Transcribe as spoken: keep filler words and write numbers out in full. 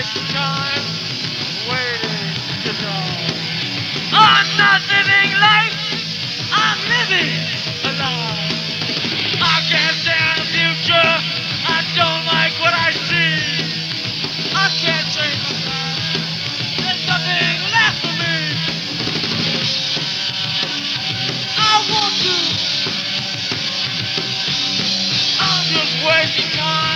time waiting to know. I'm not living life, I'm living a lie. I can't stand the future, I don't like what I see. I can't change my past, there's nothing left for me. I want to, I'm just wasting time.